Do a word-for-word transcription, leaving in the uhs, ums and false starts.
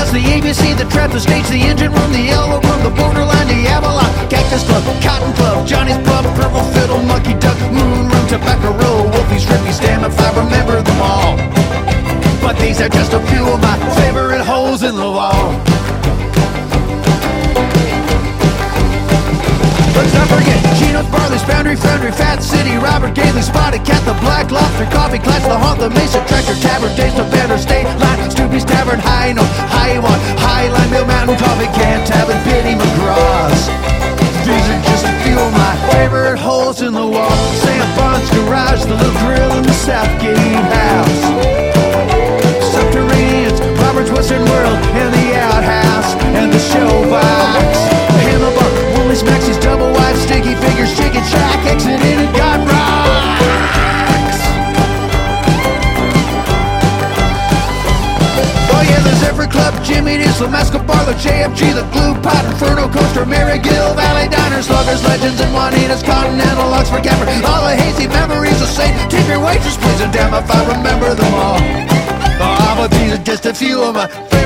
It's the A B C, the trap, the stage, the engine room, the yellow room, the borderline, the Avalon, Cactus Club, Cotton Club, Johnny's Pub, Purple Fiddle, Monkey Duck, Moon Room, Tobacco Row, Wolfie's, Rippy, Stam, if I remember them all. But these are just a few of my favorite holes in the wall. Let's not forget Chino's, Barley's, Foundry, Foundry, Fat City, Robert Gailey, Spotted Cat, the Black Lobster, Coffee Clash, the Haunt, the Mesa, Tractor, Tavern, Days, the Banner, State Line, Stoopy's Tavern, High Note, High One, Highline, Mill Mountain, Coffee Can, Tavern, Biddy McGraw's. These are just a few of my favorite holes in the wall. Sam Bond's garage, the little grill in the Southgate house, Subterraneans, Robert's Western World, and the outhouse, and the showbox, Hammer Bar, Woolies, Maxie's, Double Wide, Sticky Fingers, Chicken Shack, Exit In and God Rocks. Oh yeah, there's every club, Jimmy Dean, Islam, Escobar, the J F G, the Glue Pot, Inferno Coaster, Marygill, Valley Diners, Sluggers, Legends, and Juanita's, Continental, Oxford Camper, all the hazy memories of Saint, tip your waitress please, and damn if I remember them all. Oh, but these are just a few of my